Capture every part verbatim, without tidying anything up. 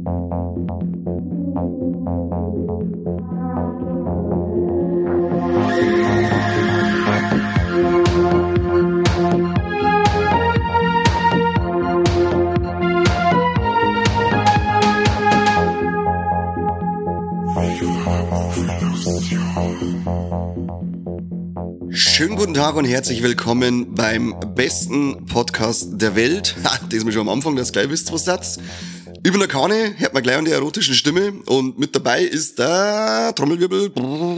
Schönen guten Tag und herzlich willkommen beim besten Podcast der Welt. Ha, das ist mir schon am Anfang, dass ihr gleich wisst, was das ist. Ich bin der Kane, hört man gleich an der erotischen Stimme und mit dabei ist der Trommelwirbel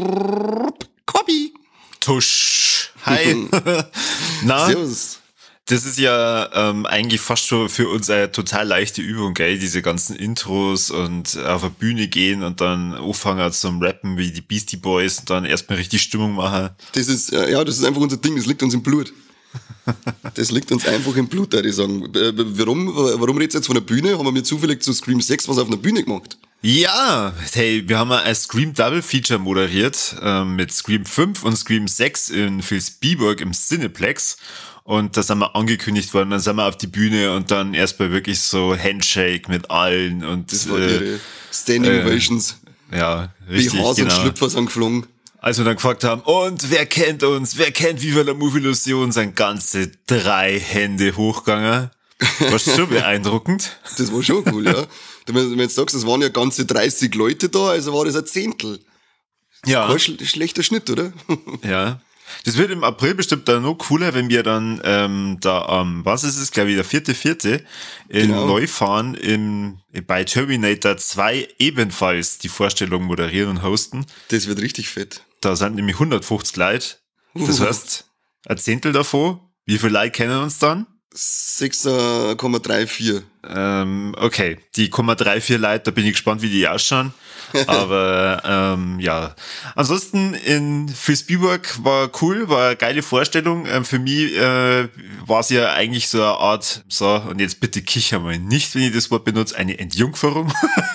Kobi. Tusch. Hi. Na? Servus. Das ist ja ähm, eigentlich fast schon für uns eine total leichte Übung, gell? Diese ganzen Intros und auf eine Bühne gehen und dann anfangen zum Rappen wie die Beastie Boys und dann erstmal richtig Stimmung machen. Das ist, ja, das ist einfach unser Ding, das liegt uns im Blut. Das liegt uns einfach im Blut, würde ich sagen. Warum, warum redest du jetzt von der Bühne? Haben wir zufällig zu Scream sechs was auf einer Bühne gemacht? Ja, hey, wir haben ein Scream Double Feature moderiert äh, mit Scream fünf und Scream sechs in Vilsbiburg im Cineplex. Und da sind wir angekündigt worden, dann sind wir auf die Bühne und dann erstmal wirklich so Handshake mit allen und das war ihre äh, Standing äh, Ovations. Ja, richtig, die Hasen genau. und Schlüpfer sind geflogen. Als wir dann gefragt haben, und wer kennt uns, wer kennt Viva la Movie-Illusion, sind ganze drei Hände hochgegangen. War schon beeindruckend. Das war schon cool, ja. Wenn du jetzt sagst, es waren ja ganze dreißig Leute da, also war das ein Zehntel. Ja. Kein schl- schlechter Schnitt, oder? Ja. Das wird im April bestimmt dann noch cooler, wenn wir dann ähm, da am, was ist es, glaube ich, der vierte Vierte in Genau. Neufahren im, bei Terminator zwei ebenfalls die Vorstellung moderieren und hosten. Das wird richtig fett. Da sind nämlich hundertfünfzig Leute. Das Uh. heißt, ein Zehntel davon. Wie viele Leute kennen uns dann? sechs Komma vierunddreißig. Ähm, okay, die Komma vierunddreißig Leute, da bin ich gespannt, wie die ausschauen. Aber ähm, ja, ansonsten in Vilsbiburg war cool, war eine geile Vorstellung. Ähm, für mich äh, war es ja eigentlich so eine Art, so, und jetzt bitte kicher mal nicht, wenn ich das Wort benutze, eine Entjungferung.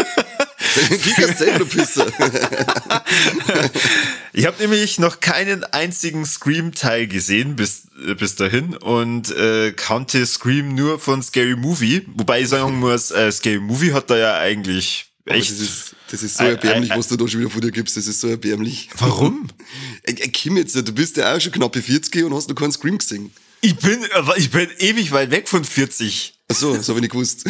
Ich habe nämlich noch keinen einzigen Scream-Teil gesehen bis bis dahin und äh, kannte Scream nur von Scary Movie, wobei ich sagen muss, äh, Scary Movie hat da ja eigentlich echt... Das ist, das ist so erbärmlich, was du da schon wieder von dir gibst, das ist so erbärmlich. Warum? Äh, Kim jetzt, du bist ja auch schon knappe vierzig und hast noch keinen Scream gesehen. Ich bin, ich bin ewig weit weg von vierzig. Ach so, das habe ich nicht gewusst.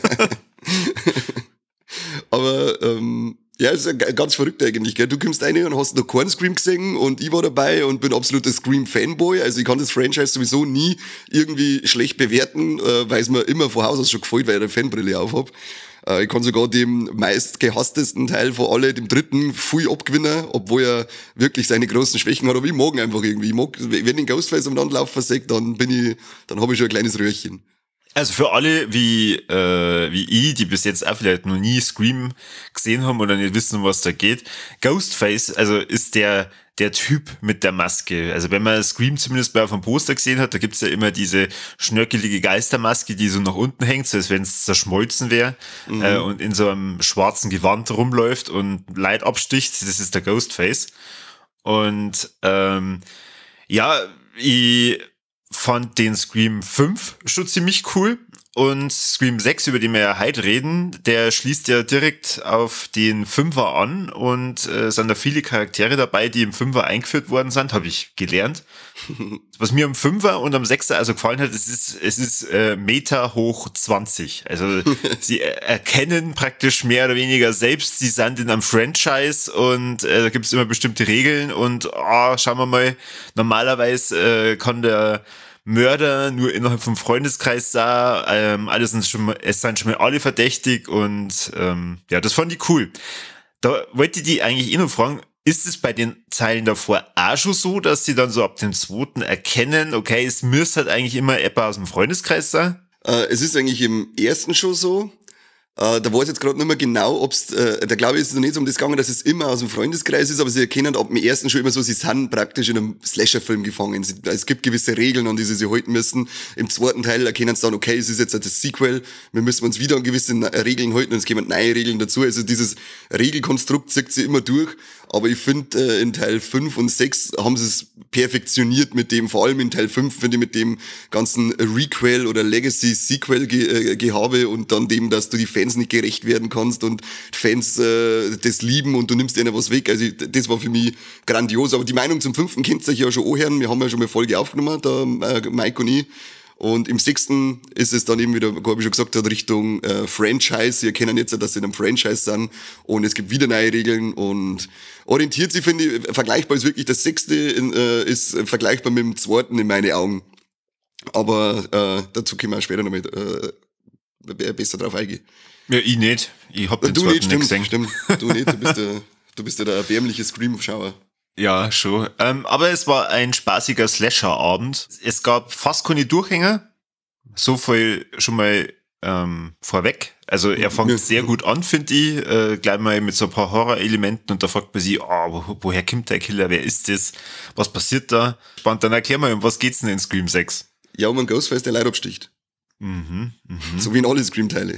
Aber ähm, ja, ist ja ganz verrückt eigentlich, gell? Du kommst rein und hast noch keinen Scream gesehen und ich war dabei und bin absoluter Scream-Fanboy. Also ich kann das Franchise sowieso nie irgendwie schlecht bewerten, äh, weil es mir immer von Haus aus schon gefällt, weil ich eine Fanbrille aufhab. Äh, ich kann sogar dem meist gehasstesten Teil von alle, dem dritten, viel abgewinnen, obwohl er wirklich seine großen Schwächen hat. Aber ich mag ihn einfach irgendwie. Ich mag, wenn ich Ghostface am Landlauf versäge, dann bin ich, dann habe ich schon ein kleines Röhrchen. Also für alle wie äh, wie ich, die bis jetzt auch vielleicht noch nie Scream gesehen haben oder nicht wissen, was da geht, Ghostface, also ist der der Typ mit der Maske. Also wenn man Scream zumindest bei auf dem Poster gesehen hat, da gibt's ja immer diese schnörkelige Geistermaske, die so nach unten hängt, so als wenn es zerschmolzen wäre mhm. äh, und in so einem schwarzen Gewand rumläuft und Leid absticht. Das ist der Ghostface. Und ähm, ja, ich fand den Scream fünf schon ziemlich cool und Scream sechs, über den wir ja heute reden, der schließt ja direkt auf den Fünfer an und äh, sind da viele Charaktere dabei, die im Fünfer eingeführt worden sind, habe ich gelernt. Was mir am Fünfer und am Sechser also gefallen hat, es ist, es ist äh, Meta hoch zwanzig. Also sie erkennen praktisch mehr oder weniger selbst, sie sind in einem Franchise und äh, da gibt es immer bestimmte Regeln und oh, schauen wir mal, normalerweise äh, kann der Mörder nur innerhalb vom Freundeskreis da, ähm, alles sind schon mal, es sind schon mal alle verdächtig und ähm, ja, das fand ich cool. Da wollte ich die eigentlich eh noch fragen, ist es bei den Teilen davor auch schon so, dass sie dann so ab dem zweiten erkennen, okay, es müsste halt eigentlich immer jemand aus dem Freundeskreis sein? Äh, es ist eigentlich im ersten schon so. Äh, da weiß ich jetzt gerade nicht mehr genau, ob's, äh, da glaube ich, ist es noch nicht so um das gegangen, dass es immer aus dem Freundeskreis ist, aber sie erkennen ab dem ersten schon immer so, sie sind praktisch in einem Slasher-Film gefangen. Sie, es gibt gewisse Regeln, an die sie sich halten müssen. Im zweiten Teil erkennen sie dann, okay, es ist jetzt das Sequel, wir müssen uns wieder an gewisse Regeln halten und es kommen neue Regeln dazu. Also dieses Regelkonstrukt zieht sie immer durch, aber ich finde, äh, in Teil fünf und sechs haben sie es perfektioniert mit dem, vor allem in Teil fünf finde ich mit dem ganzen Requel oder Legacy-Sequel-Gehabe und dann dem, dass du die Fans nicht gerecht werden kannst und Fans äh, das lieben und du nimmst denen was weg. Also das war für mich grandios. Aber die Meinung zum fünften kennt ihr ja schon anhören. Wir haben ja schon mal eine Folge aufgenommen, da äh, Mike und ich. Und im sechsten ist es dann eben wieder, wie ich schon gesagt habe, Richtung äh, Franchise. Wir kennen jetzt, dass sie in einem Franchise sind und es gibt wieder neue Regeln und orientiert sich, finde ich, vergleichbar ist wirklich das sechste, in, äh, ist vergleichbar mit dem zweiten in meine Augen. Aber äh, dazu können wir auch später noch mit, äh, besser drauf eingehen. Ja, ich nicht. Ich hab den du zweiten nicht, stimmt, nicht gesehen. Stimmt, du nicht, du bist der, du bist ja der erbärmliche Scream-Schauer. Ja, schon. Ähm, aber es war ein spaßiger Slasher-Abend. Es gab fast keine Durchhänger. So viel schon mal ähm, vorweg. Also er fängt ja. sehr gut an, finde ich. Äh, gleich mal mit so ein paar Horror-Elementen und da fragt man sich, oh, wo, woher kommt der Killer? Wer ist das? Was passiert da? Spannend, dann erklär mal, um was geht's denn in Scream sechs? Ja, um einen Ghostface, der Leute absticht. Mhm, mhm. So wie in alle Scream-Teile.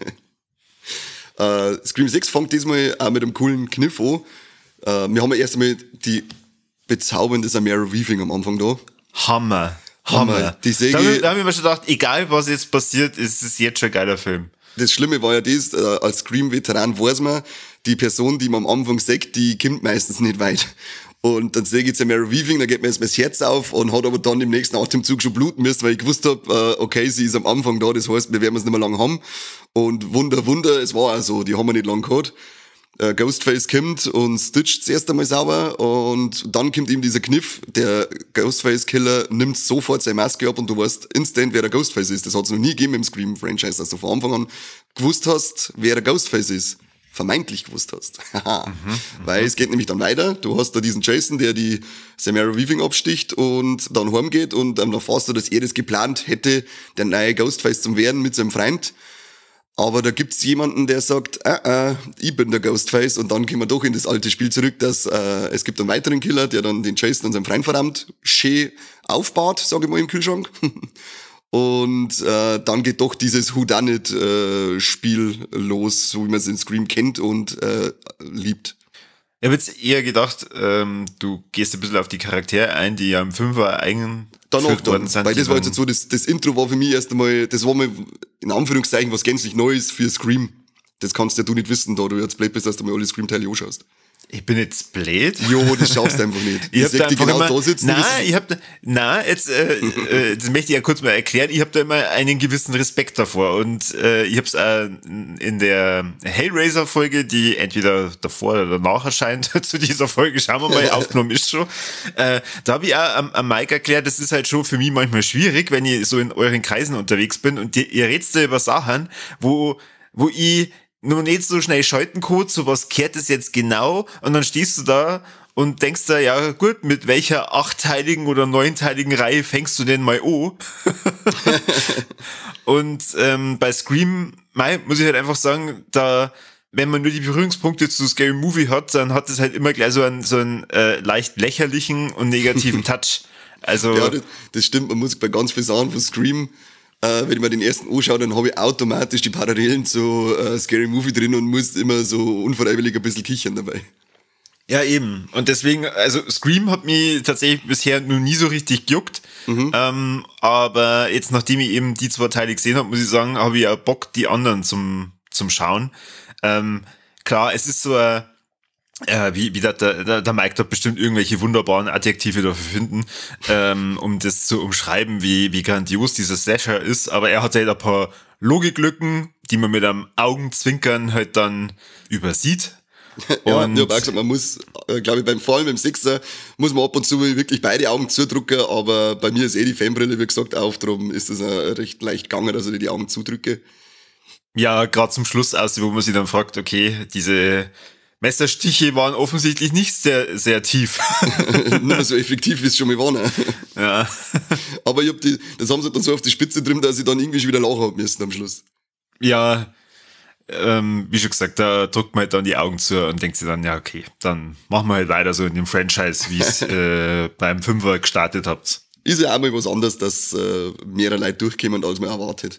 äh, Scream sechs fängt diesmal auch mit einem coolen Kniff an. Uh, wir haben ja erst einmal die bezaubernde Samara Weaving am Anfang da. Hammer. Hammer. Hammer. Die Säge, da, da habe ich mir schon gedacht, egal was jetzt passiert, ist es jetzt schon ein geiler Film. Das Schlimme war ja das, uh, als Scream-Veteran weiß man, die Person, die man am Anfang sagt, die kommt meistens nicht weit. Und dann sehe ich Samara Weaving, da geht mir erst mal das Herz auf und hat aber dann im nächsten Atemzug schon bluten müssen, weil ich gewusst habe, uh, okay, sie ist am Anfang da, das heißt, wir werden es nicht mehr lang haben. Und Wunder, Wunder, es war auch so, die haben wir nicht lang gehabt. Ghostface kommt und stitcht das erste Mal sauber und dann kommt ihm dieser Kniff, der Ghostface-Killer nimmt sofort seine Maske ab und du weißt instant, wer der Ghostface ist. Das hat es noch nie gegeben im Scream-Franchise, dass du von Anfang an gewusst hast, wer der Ghostface ist. Vermeintlich gewusst hast. mhm, Weil es geht nämlich dann weiter. Du hast da diesen Jason, der die Samara Weaving absticht und dann heimgeht und dann erfährst du, dass er das geplant hätte, der neue Ghostface zu werden mit seinem Freund. Aber da gibt's jemanden, der sagt, äh, äh, ich bin der Ghostface und dann gehen wir doch in das alte Spiel zurück, dass äh, es gibt einen weiteren Killer, der dann den Jason und seinen Freund verdammt schön aufbaut, sage ich mal im Kühlschrank. Und äh, dann geht doch dieses Whodunit-Spiel äh, los, so wie man es in Scream kennt und äh, liebt. Ich habe jetzt eher gedacht, ähm, du gehst ein bisschen auf die Charaktere ein, die ja im Fünfer eigen Danach dann, sind, weil das war jetzt so, das, das Intro war für mich erst einmal, das war mal in Anführungszeichen was gänzlich Neues für Scream. Das kannst ja du nicht wissen, da du jetzt blöd bist, dass du mal alle Scream-Teile anschaust. Ich bin jetzt blöd. Jo, das schaffst du einfach nicht. Ich hab da einfach genau immer, da sitzen. Nein, ich hab da, na, jetzt, äh, äh, das möchte ich ja kurz mal erklären. Ich habe da immer einen gewissen Respekt davor und äh, ich habe es äh, in der Hellraiser-Folge, die entweder davor oder danach erscheint, zu dieser Folge, schauen wir mal, aufgenommen ist schon. Äh, da habe ich auch am, am Mike erklärt, das ist halt schon für mich manchmal schwierig, wenn ich so in euren Kreisen unterwegs bin und ihr, ihr redet da über Sachen, wo, wo ich nur nicht so schnell schalten kann, so was kehrt es jetzt genau und dann stehst du da und denkst da, ja gut, mit welcher achtteiligen oder neunteiligen Reihe fängst du denn mal an? Und ähm, bei Scream, mei, muss ich halt einfach sagen, da, wenn man nur die Berührungspunkte zu Scary Movie hat, dann hat es halt immer gleich so einen, so einen äh, leicht lächerlichen und negativen Touch. Also ja, das, das stimmt, man muss bei ganz vielen Sachen von Scream, Äh, wenn ich mir den ersten anschaue, dann habe ich automatisch die Parallelen zu äh, Scary Movie drin und muss immer so unfreiwillig ein bisschen kichern dabei. Ja, eben. Und deswegen, also Scream hat mich tatsächlich bisher noch nie so richtig gejuckt. Mhm. Ähm, aber jetzt, nachdem ich eben die zwei Teile gesehen habe, muss ich sagen, habe ich auch Bock, die anderen zum, zum Schauen. Ähm, klar, es ist so ein Äh, wie, wie der, der, der Mike dort bestimmt irgendwelche wunderbaren Adjektive dafür finden, ähm, um das zu umschreiben, wie, wie grandios dieser Slasher ist. Aber er hat halt ein paar Logiklücken, die man mit einem Augenzwinkern halt dann übersieht. Ja, und ich habe auch gesagt, man muss, äh, glaube ich, beim Vor allem beim Sechser muss man ab und zu wirklich beide Augen zudrücken, aber bei mir ist eh die Fanbrille, wie gesagt, auf, darum ist es recht leicht gegangen, dass ich die Augen zudrücke. Ja, gerade zum Schluss aus, wo man sich dann fragt, okay, diese Messerstiche waren offensichtlich nicht sehr, sehr tief. Nicht mehr so effektiv, wie es schon mal war. Ne? Ja. Aber ich hab die, das haben sie dann so auf die Spitze drin, dass ich dann irgendwie schon wieder lachen hab müssen am Schluss. Ja, ähm, wie schon gesagt, da drückt man halt dann die Augen zu und denkt sich dann, ja okay, dann machen wir halt weiter so in dem Franchise, wie es äh, beim Fünfer gestartet habt. Ist ja auch mal was anderes, dass äh, mehrere Leute durchkommen, als man erwartet.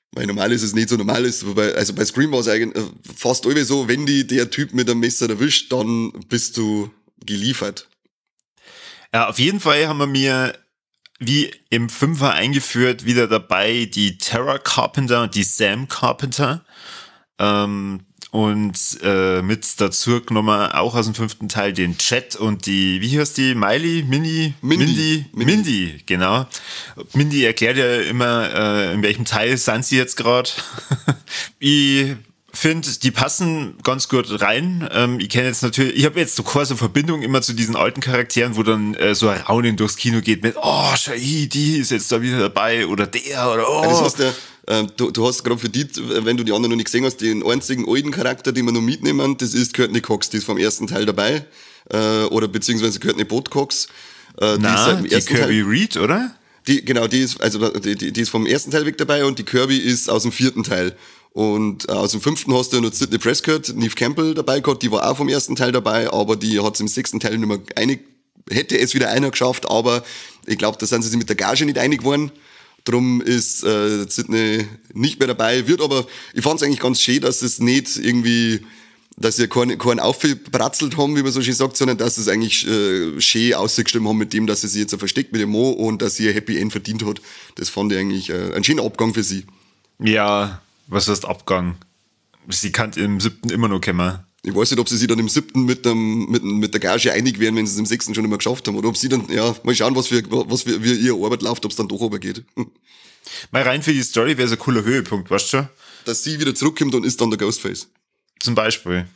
Weil normal ist es nicht so normal ist. Wobei, also bei Scream war es eigentlich fast immer so, wenn die der Typ mit einem Messer erwischt, dann bist du geliefert. Ja, auf jeden Fall haben wir mir wie im Fünfer eingeführt wieder dabei die Tara Carpenter und die Sam Carpenter. Ähm, und äh, mit dazu genommen auch aus dem fünften Teil den Chat und die, wie heißt die, Miley, Minnie, Mindy. Mindy, Mindy. Mindy, genau. Mindy erklärt ja immer, äh, in welchem Teil sind sie jetzt gerade. Ich finde, die passen ganz gut rein. Ähm, ich kenne jetzt natürlich, ich habe jetzt so keine so Verbindung immer zu diesen alten Charakteren, wo dann äh, so ein Raunen durchs Kino geht mit, oh, schau, die ist jetzt da wieder dabei oder der oder oh. Ja, das heißt ja, äh, du, du hast gerade für die, wenn du die anderen noch nicht gesehen hast, den einzigen alten Charakter, den wir noch mitnehmen, das ist Courtney Cox, die ist vom ersten Teil dabei, äh, oder beziehungsweise Courtney Bot Cox. Äh, Na, die ist seit dem die ersten Kirby Teil, Reed, oder? Die, genau, die ist, also die, die, die ist vom ersten Teil weg dabei und die Kirby ist aus dem vierten Teil. Und äh, aus dem fünften hast du ja noch Sidney Prescott, Neve Campbell dabei gehabt, die war auch vom ersten Teil dabei, aber die hat es im sechsten Teil nicht mehr einig, hätte es wieder einer geschafft, aber ich glaube, da sind sie sich mit der Gage nicht einig geworden. Drum ist äh, Sidney nicht mehr dabei, wird aber, ich fand es eigentlich ganz schön, dass es nicht irgendwie, dass sie keinen, keinen aufgebratzelt haben, wie man so schön sagt, sondern dass sie es eigentlich äh, schön ausgestimmt haben mit dem, dass sie sich jetzt so versteckt mit dem Mo und dass sie ein Happy End verdient hat. Das fand ich eigentlich äh, ein schöner Abgang für sie. Ja, was heißt Abgang? Sie kann im siebten immer noch kommen. Ich weiß nicht, ob sie sich dann im siebten mit, dem, mit, mit der Gage einig wären, wenn sie es im sechsten schon immer geschafft haben. Oder ob sie dann, ja, mal schauen, was für, was für, wie ihre Arbeit läuft, ob es dann doch runtergeht. Mal rein für die Story wäre es ein cooler Höhepunkt, weißt du schon? Dass sie wieder zurückkommt und ist dann der Ghostface. Zum Beispiel.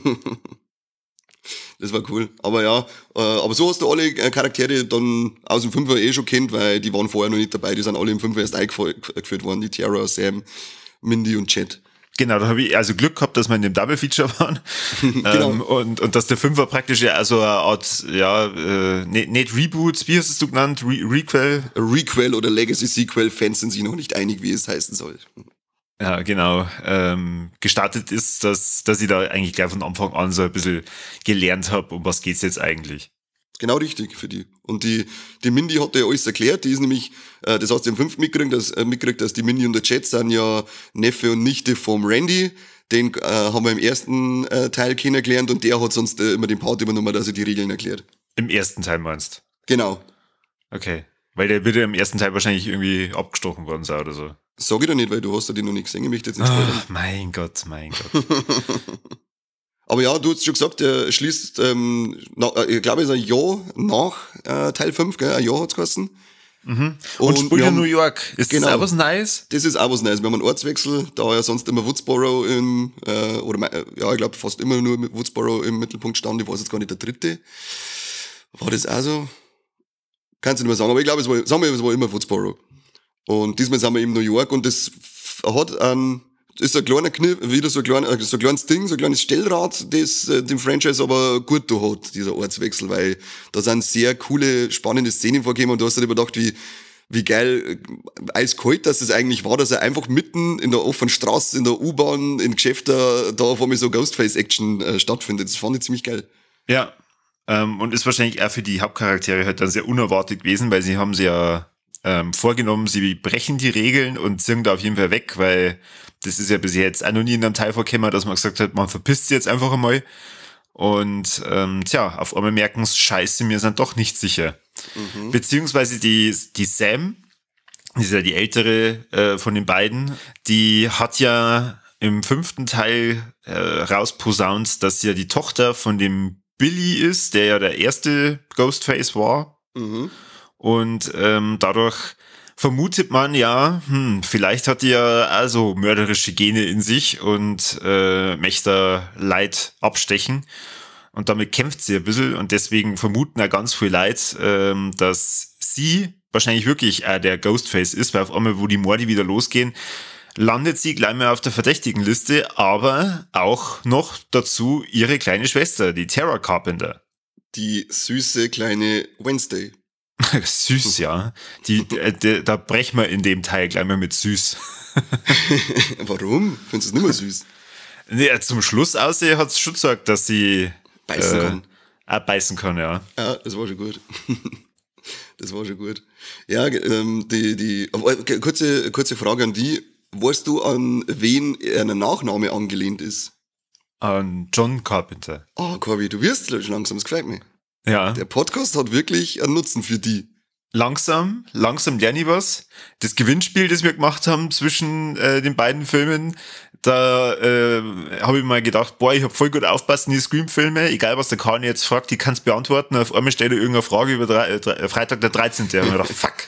Das war cool. Aber ja, äh, aber so hast du alle äh, Charaktere dann aus dem Fünfer eh schon kennt, weil die waren vorher noch nicht dabei. Die sind alle im Fünfer erst eingeführt worden. Die Tara, Sam, Mindy und Chet. Genau, da habe ich also Glück gehabt, dass wir in dem Double Feature waren. Genau. ähm, und, und dass der Fünfer praktisch ja also eine Art, ja, äh, nicht, nicht Reboot, wie hast du es genannt? Re Requel? Requel oder Legacy Sequel, Fans sind sich noch nicht einig, wie es heißen soll. Ja, genau. Ähm, gestartet ist, dass, dass ich da eigentlich gleich von Anfang an so ein bisschen gelernt habe, um was geht's jetzt eigentlich. Genau richtig für die. Und die, die Mindy hat ja alles erklärt. Die ist nämlich, äh, das hast du im fünften mitgekriegt, dass, äh, mitgekriegt, dass die Mindy und der Chet sind ja Neffe und Nichte vom Randy. Den äh, haben wir im ersten äh, Teil kennengelernt und der hat sonst äh, immer den Part übernommen, dass er die Regeln erklärt. Im ersten Teil meinst? Genau. Okay. Weil der wird ja im ersten Teil wahrscheinlich irgendwie abgestochen worden sein oder so. Sag ich doch nicht, weil du hast ja den noch nicht gesehen. Ich möchte jetzt nicht spoilern. Ach, mein Gott, mein Gott. Aber ja, du hast schon gesagt, er schließt, ähm, na, ich glaube, es ist ein Jahr nach äh, Teil fünf, gell? Ein Jahr hat's geheißen. Mhm. Und, und spielt in New York. Ist genau, das auch was Neues? Das ist auch was Neues. Wir haben einen Ortswechsel, da ja sonst immer Woodsboro im, äh, oder ja, ich glaube fast immer nur mit Woodsboro im Mittelpunkt stand. Ich weiß jetzt gar nicht, der dritte. War das auch so? Kannst du nicht mehr sagen, aber ich glaube, es war, sagen wir, es war immer Woodsboro. Und diesmal sind wir in New York und das hat ein, ist so ein kleiner Kniff, wieder so ein, klein, so ein kleines Ding, so ein kleines Stellrad, das äh, dem Franchise aber gut da hat, dieser Ortswechsel, weil da sind sehr coole, spannende Szenen vorgekommen und du hast dir überdacht, wie, wie geil, äh, eiskalt, dass das eigentlich war, dass er einfach mitten in der offenen Straße, in der U-Bahn, in Geschäften, da auf einmal so Ghostface-Action äh, stattfindet. Das fand ich ziemlich geil. Ja, ähm, und ist wahrscheinlich auch für die Hauptcharaktere halt dann sehr unerwartet gewesen, weil sie haben sie ja ähm, vorgenommen, sie brechen die Regeln und ziehen da auf jeden Fall weg, weil das ist ja bis jetzt auch noch nie in einem Teil vorgekommen, dass man gesagt hat, man verpisst sie jetzt einfach einmal. Und ähm, tja, auf einmal merken sie, scheiße, wir sind doch nicht sicher. Mhm. Beziehungsweise die, die Sam, die ist ja die ältere äh, von den beiden, die hat ja im fünften Teil äh, rausposaunt, dass sie ja die Tochter von dem Billy ist, der ja der erste Ghostface war. Mhm. Und ähm, dadurch vermutet man ja, hm, vielleicht hat die ja also mörderische Gene in sich und äh, möchte Leid abstechen. Und damit kämpft sie ein bisschen und deswegen vermuten ja ganz viel Leid, ähm, dass sie wahrscheinlich wirklich äh, der Ghostface ist, weil auf einmal, wo die Morde wieder losgehen, landet sie gleich mal auf der verdächtigen Liste, aber auch noch dazu ihre kleine Schwester, die Tara Carpenter. Die süße kleine Wednesday. Süß, ja. Die, die, die, da brechen wir in dem Teil gleich mal mit süß. Warum? Findest du es nicht mehr süß? Ja, zum Schluss aussehen hat es schon gesagt, dass sie beißen äh, kann. Auch beißen kann, ja. Ja, das war schon gut. Das war schon gut. Ja, ähm, die, die, aber kurze, kurze Frage an die. Weißt du, an wen ein Nachname angelehnt ist? An John Carpenter. Ah, oh, Corby, du wirst schon langsam, das gefällt mir. Ja. Der Podcast hat wirklich einen Nutzen für die. Langsam, langsam lerne ich was. Das Gewinnspiel, das wir gemacht haben zwischen äh, den beiden Filmen, da äh, habe ich mal gedacht, boah, ich habe voll gut aufpasst in die Scream-Filme, egal was der Kani jetzt fragt, die kannst beantworten. Auf einmal stellt er irgendeine Frage über drei, äh, Freitag der dreizehnte. Da habe ich gedacht, fuck.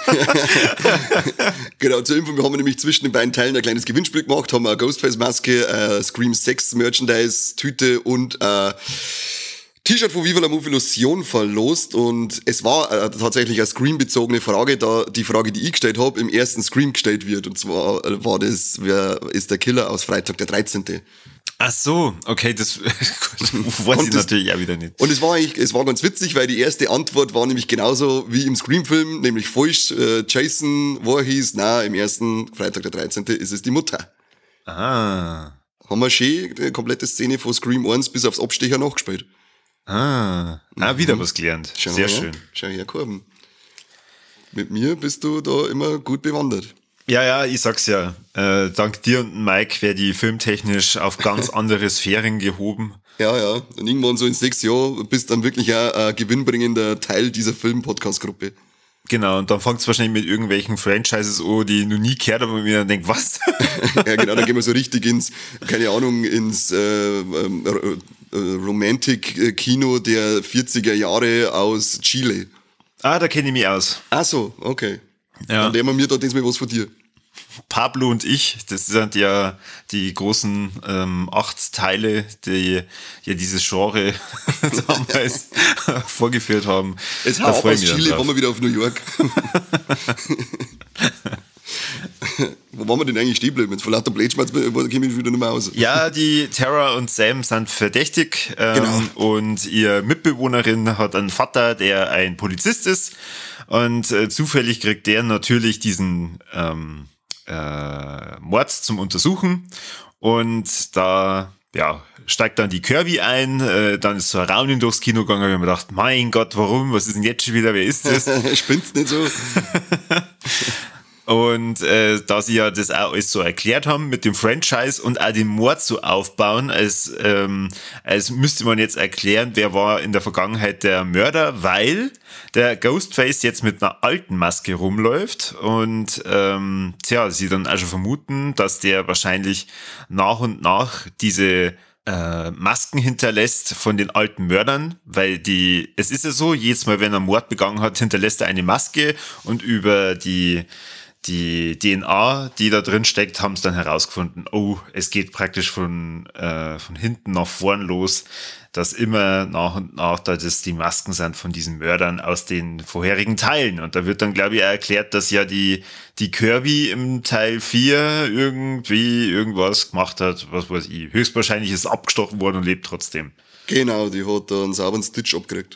Genau, zur Info, wir haben nämlich zwischen den beiden Teilen ein kleines Gewinnspiel gemacht, haben eine Ghostface-Maske, äh, Scream sechs Merchandise-Tüte und äh, T-Shirt von Viva la Movilusion verlost und es war äh, tatsächlich eine Scream-bezogene Frage, da die Frage, die ich gestellt habe, im ersten Scream gestellt wird. Und zwar äh, war das, wer ist der Killer aus Freitag der dreizehnte. Ach so, okay, das weiß ich das, natürlich auch wieder nicht. Und es war eigentlich, es war ganz witzig, weil die erste Antwort war nämlich genauso wie im Scream-Film, nämlich falsch. Äh, Jason Voorhees, na, im ersten Freitag der dreizehnte ist es die Mutter. Ah. Haben wir schön die komplette Szene von Scream eins bis aufs Abstecher nachgespielt. Ah, ah wieder was gelernt. Schau Sehr her, schön. Schau her, Korben. Mit mir bist du da immer gut bewandert. Ja, ja, ich sag's ja. Äh, dank dir und Mike wäre die filmtechnisch auf ganz andere Sphären gehoben. Ja, ja. Und irgendwann so in sechs Jahren bist dann wirklich auch ein gewinnbringender Teil dieser Film-Podcast-Gruppe. Genau, und dann fängt's wahrscheinlich mit irgendwelchen Franchises an, die ich noch nie gehört habe und mir dann denke, was? Ja, genau, dann gehen wir so richtig ins, keine Ahnung, ins äh, ähm, äh, Romantic-Kino der vierziger Jahre aus Chile. Ah, da kenne ich mich aus. Ach so, okay. Ja. Dann lernen wir mir da diesmal was von dir. Pablo und ich, das sind ja die großen ähm, acht Teile, die ja dieses Genre damals vorgeführt haben. Jetzt da hau ab freu aus ich mich Chile, dann fahren drauf. wir wieder auf New York. Wo waren wir denn eigentlich stehen bleiben? Jetzt vor lauter Blödschmerz käme ich wieder nicht mehr aus. Ja, die Tara und Sam sind verdächtig ähm, Genau. und ihre Mitbewohnerin hat einen Vater, der ein Polizist ist und äh, zufällig kriegt der natürlich diesen ähm, äh, Mord zum Untersuchen und da ja, steigt dann die Kirby ein, äh, dann ist so ein Raunen durchs Kino gegangen, und ich mir gedacht, mein Gott, warum, was ist denn jetzt schon wieder, wer ist das? Spinnst nicht so? Und äh, da sie ja das auch alles so erklärt haben mit dem Franchise und auch den Mord so aufbauen, als, ähm, als müsste man jetzt erklären, wer war in der Vergangenheit der Mörder, weil der Ghostface jetzt mit einer alten Maske rumläuft und ähm, tja, sie dann auch schon vermuten, dass der wahrscheinlich nach und nach diese äh, Masken hinterlässt von den alten Mördern, weil die, es ist ja so, jedes Mal, wenn er Mord begangen hat, hinterlässt er eine Maske und über die Die D N A, die da drin steckt, haben es dann herausgefunden, oh, es geht praktisch von, äh, von hinten nach vorn los, dass immer nach und nach da das die Masken sind von diesen Mördern aus den vorherigen Teilen. Und da wird dann, glaube ich, auch erklärt, dass ja die, die Kirby im Teil vier irgendwie irgendwas gemacht hat, was weiß ich. Höchstwahrscheinlich ist abgestochen worden und lebt trotzdem. Genau, die hat da einen sauberen Stitch abgekriegt.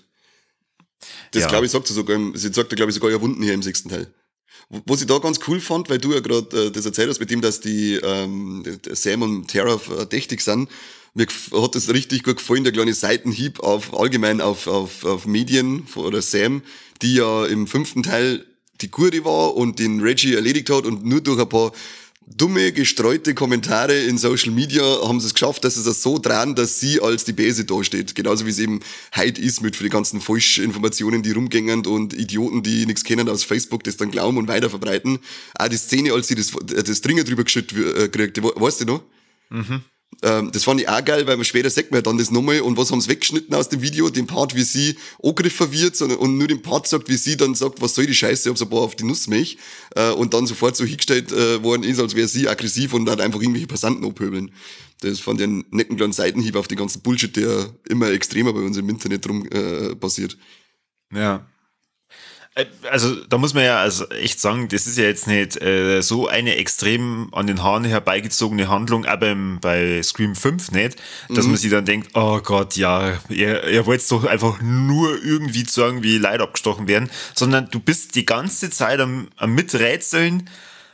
Das, Ja. glaube ich, sagt sie sogar, im- sie sagt ja, glaube ich, sogar ja Wunden hier im sechsten Teil. Was ich da ganz cool fand, weil du ja gerade äh, das erzählt hast mit dem, dass die ähm, der Sam und Tara verdächtig sind. Mir gef- hat das richtig gut gefallen, der kleine Seitenhieb auf allgemein auf, auf, auf Medien von oder Sam, die ja im fünften Teil die Gute war und den Reggie erledigt hat und nur durch ein paar dumme, gestreute Kommentare in Social Media haben sie es geschafft, dass sie das so drehen, dass sie als die Böse dasteht. Genauso wie es eben heute ist mit für die ganzen Falschinformationen, die rumgängen und Idioten, die nichts kennen aus Facebook, das dann glauben und weiter verbreiten. Auch die Szene, als sie das, das Dringer drüber geschüttet äh, kriegt, weißt du noch? Mhm. Ähm, das fand ich auch geil, weil man später sagt man ja dann das nochmal und was haben sie weggeschnitten aus dem Video? Den Part, wie sie angegriffen wird sondern, und nur den Part sagt, wie sie dann sagt, was soll die Scheiße, ich hab so ein paar auf die Nussmilch äh, und dann sofort so hingestellt äh, worden ist, als wäre sie aggressiv und dann einfach irgendwelche Passanten abhöbeln. Das fand ich einen netten kleinen Seitenhieb auf den ganzen Bullshit, der immer extremer bei uns im Internet rum äh, passiert. Ja. Äh, Also da muss man ja also echt sagen, das ist ja jetzt nicht äh, so eine extrem an den Haaren herbeigezogene Handlung, aber im, bei Scream fünf nicht, dass Mhm. man sich dann denkt, oh Gott, ja, ihr, ihr wollt doch einfach nur irgendwie sagen, wie Leute abgestochen werden, sondern du bist die ganze Zeit am, am Miträtseln,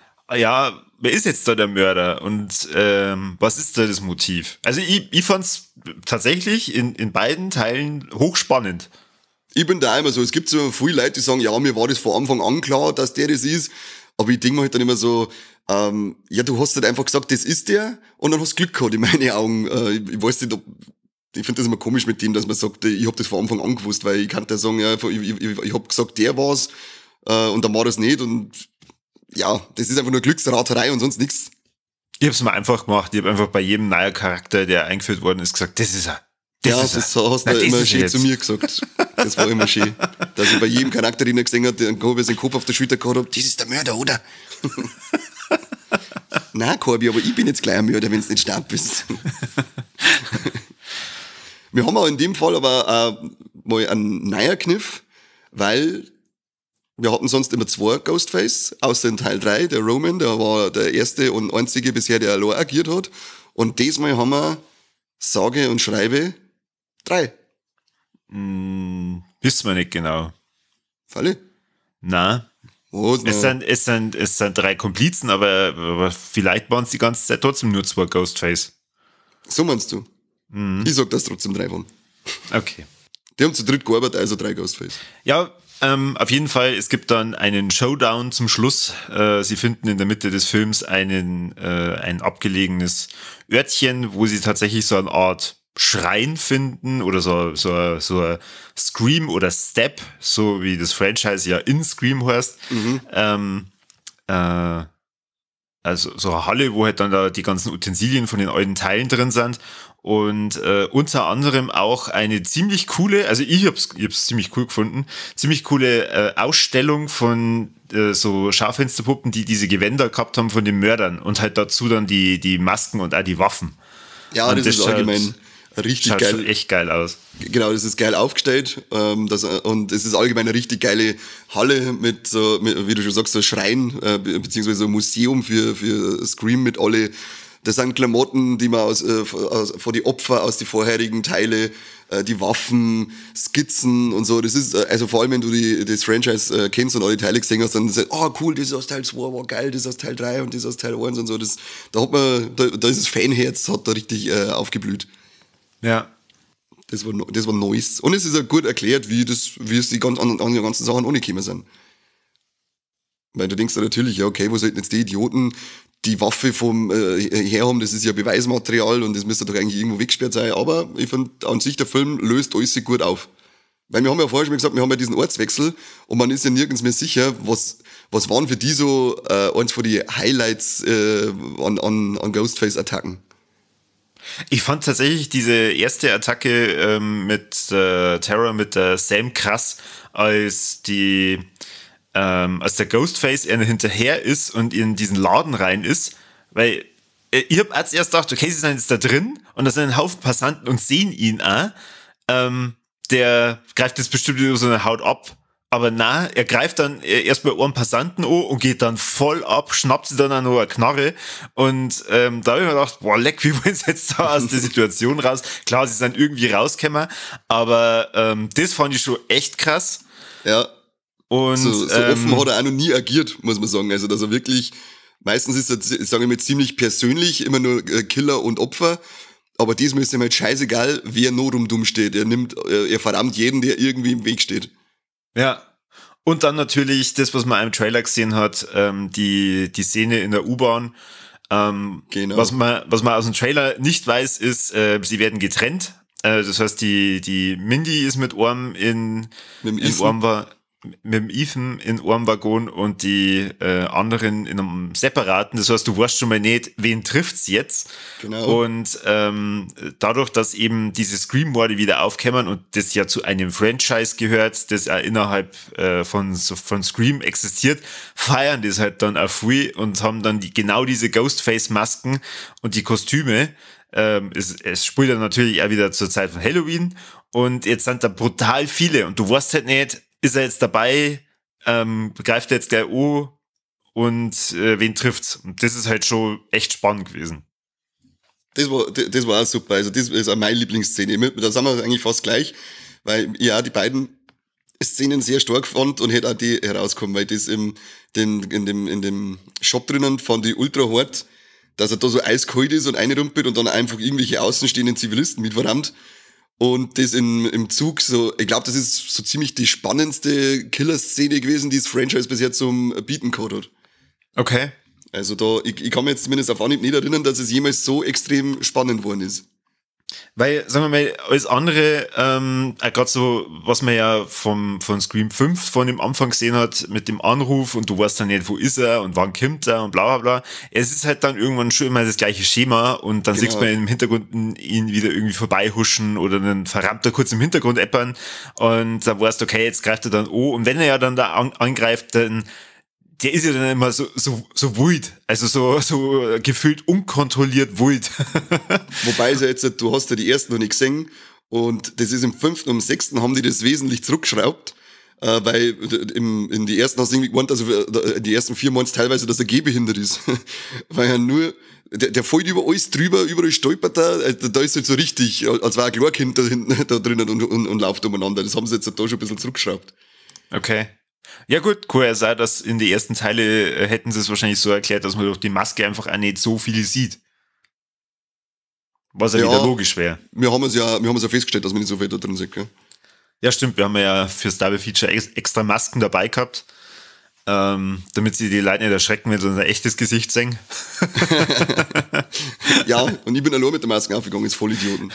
ja, wer ist jetzt da der Mörder und ähm, was ist da das Motiv? Also ich, ich fand's tatsächlich in, in beiden Teilen hochspannend. Ich bin da immer so, es gibt so viele Leute, die sagen, ja, mir war das von Anfang an klar, dass der das ist. Aber ich denke mir halt dann immer so, ähm, ja, du hast halt einfach gesagt, das ist der, und dann hast du Glück gehabt, in meinen Augen. Äh, ich, ich weiß nicht, ob, ich finde das immer komisch mit dem, dass man sagt, ich hab das von Anfang an gewusst, weil ich kann ja sagen, ja, ich, ich, ich, ich hab gesagt, der war's, äh, und dann war das nicht, und ja, das ist einfach nur Glücksraterei und sonst nichts. Ich hab's mal einfach gemacht, ich hab einfach bei jedem neuen Charakter, der eingeführt worden ist, gesagt, das ist er. Das ja, ist das er. hast du Nein, immer schön zu mir gesagt. Das war immer schön. Dass ich bei jedem Charakter, den er gesehen hat, den Korbi seinen Kopf auf der Schulter gehabt habe, das ist der Mörder, oder? Nein, Korbi, aber ich bin jetzt gleich ein Mörder, wenn du nicht stark bist. Wir haben auch in dem Fall aber äh, mal einen neuen Kniff, weil wir hatten sonst immer zwei Ghostface, außer in Teil drei, der Roman, der war der erste und einzige bisher, der allein agiert hat. Und diesmal haben wir, sage und schreibe, drei. Hm, wissen wir nicht genau. Falle? Nein. Was, es, sind, es, sind, es sind drei Komplizen, aber, aber vielleicht waren es die ganze Zeit trotzdem nur zwei Ghostface. So meinst du? Mhm. Ich sag, dass trotzdem drei waren. Okay. Die haben zu dritt gearbeitet, also drei Ghostface. Ja, ähm, auf jeden Fall, es gibt dann einen Showdown zum Schluss. Äh, sie finden in der Mitte des Films einen, äh, ein abgelegenes Örtchen, wo sie tatsächlich so eine Art Schrein finden oder so, so, so ein Scream oder Step, so wie das Franchise ja in Scream heißt. Mhm. Ähm, äh, also so eine Halle, wo halt dann da die ganzen Utensilien von den alten Teilen drin sind. Und äh, unter anderem auch eine ziemlich coole, also ich hab's, ich hab's ziemlich cool gefunden, ziemlich coole äh, Ausstellung von äh, so Schaufensterpuppen, die diese Gewänder gehabt haben von den Mördern und halt dazu dann die, die Masken und auch die Waffen. Ja, und das, das ist allgemein richtig schaut geil. Schon echt geil aus. Genau, das ist geil aufgestellt. Ähm, das, und es ist allgemein eine richtig geile Halle mit, so, mit wie du schon sagst, so ein Schrein, äh, beziehungsweise so ein Museum für, für Scream mit alle. Das sind Klamotten, die man aus, äh, aus von die Opfer aus die vorherigen Teile, äh, die Waffen, Skizzen und so. Das ist, äh, also vor allem, wenn du die, das Franchise äh, kennst und alle Teile gesehen hast, dann sagst du, oh cool, das ist aus Teil zwei, war geil, das ist aus Teil drei und das ist aus Teil eins und so. Das, da hat man, da, da ist das Fanherz, hat da richtig äh, aufgeblüht. Ja. Das war, das war nice. Und es ist auch gut erklärt, wie das, wie es die ganz, an, an die ganzen Sachen ohne gekommen sind. Weil du denkst ja natürlich, ja, okay, wo sollten jetzt die Idioten die Waffe vom äh, her haben, das ist ja Beweismaterial und das müsste doch eigentlich irgendwo weggesperrt sein. Aber ich finde, an sich der Film löst alles gut auf. Weil wir haben ja vorher schon mal gesagt, wir haben ja diesen Ortswechsel und man ist ja nirgends mehr sicher, was, was waren für die so äh, eins von die Highlights äh, an, an, an Ghostface-Attacken. Ich fand tatsächlich diese erste Attacke ähm, mit äh, Terror, mit der Sam krass, als die ähm, als der Ghostface er hinterher ist und in diesen Laden rein ist, weil äh, ich hab als erst gedacht, okay, sie sind jetzt da drin und da sind ein Haufen Passanten und sehen ihn auch. Ähm, der greift jetzt bestimmt über so eine Haut ab. Aber na, er greift dann erstmal einen Passanten an und geht dann voll ab, schnappt sich dann auch noch eine Knarre. Und ähm, da habe ich mir gedacht, boah, leck, wie wollen sie jetzt da aus der Situation raus? Klar, sie sind irgendwie rausgekommen, aber ähm, das fand ich schon echt krass. Ja. Und so, so ähm, offen hat er auch noch nie agiert, muss man sagen. Also, dass er wirklich, meistens ist er, sagen wir mal, ziemlich persönlich, immer nur Killer und Opfer. Aber diesmal ist ihm halt scheißegal, wer nur dumm steht. Er nimmt, er verdammt jeden, der irgendwie im Weg steht. Ja. Und dann natürlich das, was man im Trailer gesehen hat, ähm, die, die Szene in der U-Bahn. Ähm, genau. Was man, was man aus dem Trailer nicht weiß, ist, äh, sie werden getrennt. Äh, das heißt, die, die Mindy ist mit Orm in, mit dem in Orm war, mit dem Ethan in einem Waggon und die äh, anderen in einem separaten. Das heißt, du weißt schon mal nicht, wen trifft's jetzt. Genau. Und ähm, dadurch, dass eben diese Scream-Morde wieder aufkämmern und das ja zu einem Franchise gehört, das auch innerhalb äh, von, von Scream existiert, feiern das halt dann auf Free und haben dann die, genau diese Ghostface-Masken und die Kostüme. Ähm, es, es spielt dann natürlich auch wieder zur Zeit von Halloween und jetzt sind da brutal viele und du weißt halt nicht, ist er jetzt dabei, ähm, greift er jetzt gleich an und äh, wen trifft's? Und das ist halt schon echt spannend gewesen. Das war, das war auch super. Also das ist auch meine Lieblingsszene. Da sind wir eigentlich fast gleich, weil ich auch die beiden Szenen sehr stark fand und hätte auch die herauskommen, weil das im, den, in dem, in dem Shop drinnen fand ich ultra hart, dass er da so eiskalt ist und reinrumpelt und dann einfach irgendwelche außenstehenden Zivilisten mitverrammt. Und das in, im Zug so, ich glaube, das ist so ziemlich die spannendste Killer-Szene gewesen, die das Franchise bisher zum Bieten gehabt hat. Okay. Also da, ich, ich kann mich jetzt zumindest auf Anhieb nicht erinnern, dass es jemals so extrem spannend worden ist. Weil, sagen wir mal, alles andere, ähm, gerade so, was man ja vom, von Scream fünf von dem Anfang gesehen hat, mit dem Anruf und du weißt dann nicht, wo ist er und wann kommt er und bla bla bla. Es ist halt dann irgendwann schon immer das gleiche Schema und dann Genau. siehst man im Hintergrund ihn wieder irgendwie vorbeihuschen oder einen Verrammter kurz im Hintergrund äppern und da weißt du, okay, jetzt greift er dann an und wenn er ja dann da an, angreift, dann der ist ja dann immer so, so, so wild. Also so, so gefühlt unkontrolliert wild. Wobei es ja jetzt, du hast ja die ersten noch nicht gesehen und das ist im fünften und im sechsten haben die das wesentlich zurückgeschraubt, äh, weil im, in die ersten hast du irgendwie gemeint, also die ersten vier meinst teilweise, dass er gehbehindert ist. Weil er nur, der, der fällt über alles drüber, überall stolpert er, da ist halt so richtig, als war ein Kleinkind da hinten, da drinnen und, und, und läuft umeinander. Das haben sie jetzt da schon ein bisschen zurückgeschraubt. Okay. Ja gut, kann ja sein, dass in die ersten Teile äh, hätten sie es wahrscheinlich so erklärt, dass man durch die Maske einfach auch nicht so viel sieht. Was ja, Ja, wieder logisch wäre. Wir haben es ja, wir haben es ja festgestellt, dass man nicht so viel da drin sieht, gell? Ja stimmt, wir haben ja fürs Double Feature ex- extra Masken dabei gehabt, ähm, damit sie die Leute nicht erschrecken, wenn sie unser echtes Gesicht sehen. Ja, und ich bin allein mit der Maske aufgegangen, ist voll Idioten.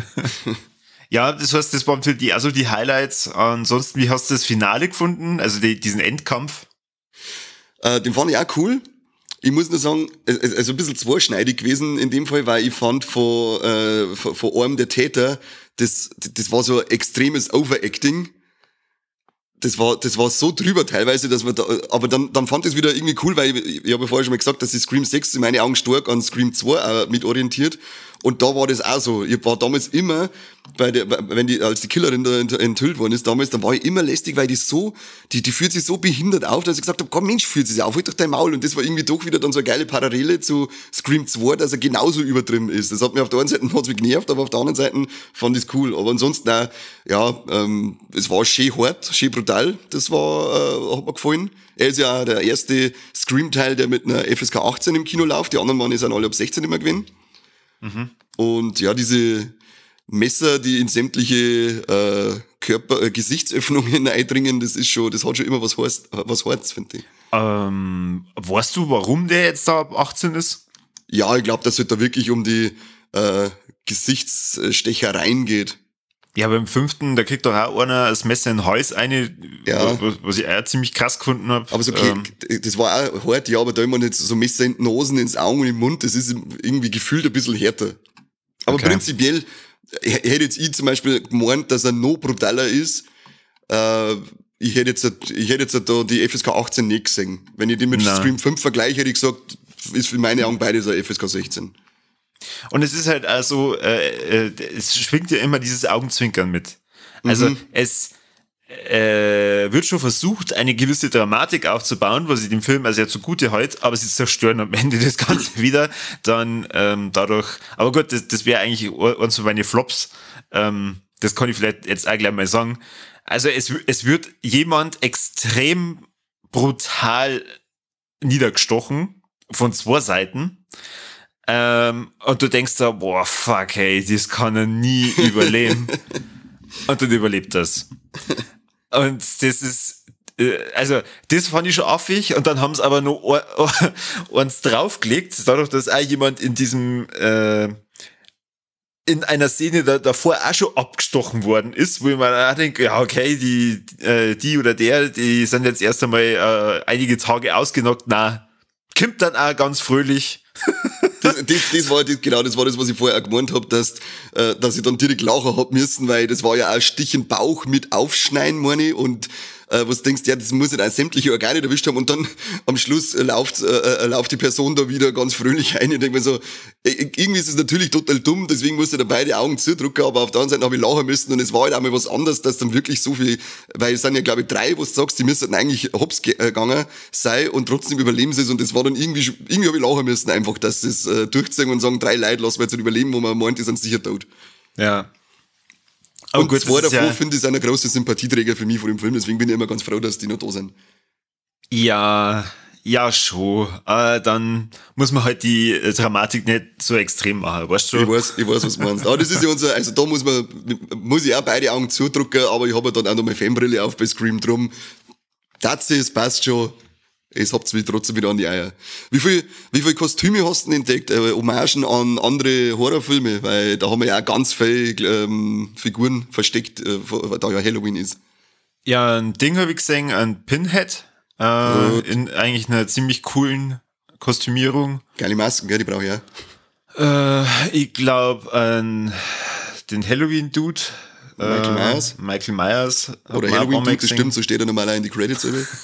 Ja, das heißt, das waren für die, also die Highlights. Ansonsten, wie hast du das Finale gefunden? Also die, diesen Endkampf? Äh, den fand ich auch cool. Ich muss nur sagen, es ist also ein bisschen zweischneidig gewesen in dem Fall, weil ich fand von, äh, von, von einem der Täter, das, das war so ein extremes Overacting. Das war, das war so drüber teilweise, dass man da, aber dann, dann fand ich es wieder irgendwie cool, weil ich, ich habe ja vorher schon mal gesagt, dass sich Scream sechs in meine Augen stark an Scream zwei auch mit orientiert. Und da war das auch so. Ich war damals immer, bei der, wenn die, als die Killerin da enthüllt worden ist damals, dann war ich immer lästig, weil die so, die, die fühlt sich so behindert auf, dass ich gesagt habe, komm Mensch, fühlt sich auf, halt doch dein Maul. Und das war irgendwie doch wieder dann so eine geile Parallele zu Scream zwei, dass er genauso übertrieben ist. Das hat mir auf der einen Seite hat's mich genervt, aber auf der anderen Seite fand ich es cool. Aber ansonsten auch, ja, ähm, es war schön hart, schön brutal. Das war, äh, hat mir gefallen. Er ist ja auch der erste Scream-Teil, der mit einer F S K achtzehn im Kino läuft. Die anderen waren sind alle ab sechzehn immer gewesen. Mhm. Und ja, diese Messer, die in sämtliche äh, Körper, äh, Gesichtsöffnungen eindringen, das ist schon, das hat schon immer was heißt, was Hartes, finde ich. Ähm, weißt du, warum der jetzt da ab achtzehn ist? Ja, ich glaube, dass es da wirklich um die äh, Gesichtsstechereien geht. Ja, beim fünften, da kriegt doch auch einer das Messer in den Hals eine, Ja. was, was ich auch ziemlich krass gefunden habe. Aber so, okay, ähm, das war auch hart, ja, aber da immer nicht so Messer in die Nasen, ins Augen und im Mund, das ist irgendwie gefühlt ein bisschen härter. Aber Okay. prinzipiell hätte jetzt ich zum Beispiel gemeint, dass er noch brutaler ist. Äh, ich hätte jetzt, ich hätte jetzt da die F S K achtzehn nicht gesehen. Wenn ich die mit Nein. Scream fünf vergleiche, hätte ich gesagt, ist für meine Augen beides ein F S K sechzehn. Und es ist halt also, äh, äh, es schwingt ja immer dieses Augenzwinkern mit. Also Mhm. es äh, wird schon versucht, eine gewisse Dramatik aufzubauen, was ich dem Film also ja zugute halte, aber sie zerstören am Ende das Ganze wieder. Dann ähm, dadurch, aber gut, das, das wäre eigentlich eins von meinen Flops. Ähm, das kann ich vielleicht jetzt auch gleich mal sagen. Also es, es wird jemand extrem brutal niedergestochen von zwei Seiten. Ähm, und du denkst da, boah, fuck, hey, das kann er nie überleben. Und dann überlebt das. Und das ist, äh, also, das fand ich schon affig. Und dann haben sie aber noch eins draufgelegt, dadurch, dass auch jemand in diesem, äh, in einer Szene da, davor auch schon abgestochen worden ist, wo ich mir auch denke, ja, okay, die, äh, die oder der, die sind jetzt erst einmal äh, einige Tage ausgenockt. Na, kommt dann auch ganz fröhlich. Das, das, das war das, genau, das war das, was ich vorher auch gemeint habe, dass, äh, dass ich dann direkt lachen hab müssen, weil das war ja auch ein Stich in den Bauch mit Aufschneiden, meine ich, und äh, was denkst du, ja, das muss ja auch sämtliche Organe erwischt haben und dann am Schluss äh, läuft, äh, äh, läuft die Person da wieder ganz fröhlich ein und denkt mir so, äh, irgendwie ist es natürlich total dumm, deswegen musste ich da beide Augen zudrücken, aber auf der anderen Seite habe ich lachen müssen und es war halt auch mal was anderes, dass dann wirklich so viel, weil es sind ja glaube ich drei, was du sagst, die müssten eigentlich hops gegangen sein und trotzdem überleben sie es und das war dann irgendwie, irgendwie habe ich lachen müssen einfach, dass das äh, durchziehen und sagen, drei Leute lassen wir jetzt nicht überleben, wo man meint, die sind sicher tot. Ja. Aber Und gut, zwei das ist davon ja, finde ich sind ein großer Sympathieträger für mich von dem Film, deswegen bin ich immer ganz froh, dass die noch da sind. ja, ja, schon. Äh, dann muss man halt die äh, Dramatik nicht so extrem machen, weißt du? Ich weiß, ich weiß, was du meinst. Aber das ist ja unser, also da muss man, muss ich auch beide Augen zudrücken, aber ich habe ja dann auch noch meine Fanbrille auf bei Scream drum. Das ist, passt schon. Es habt's mich trotzdem wieder an die Eier. Wie viel, wie viel Kostüme hast du denn entdeckt? Äh, Hommagen an andere Horrorfilme? Weil da haben wir ja auch ganz viele ähm, Figuren versteckt, äh, da ja Halloween ist. Ja, ein Ding habe ich gesehen, ein Pinhead, äh, in eigentlich einer ziemlich coolen Kostümierung. Geile Masken, gell, die brauche ich auch. Äh, ich glaube, an den Halloween-Dude. Michael äh, Myers. Michael Myers. Oder Halloween-Dude, das stimmt, so steht er normal in die Credits.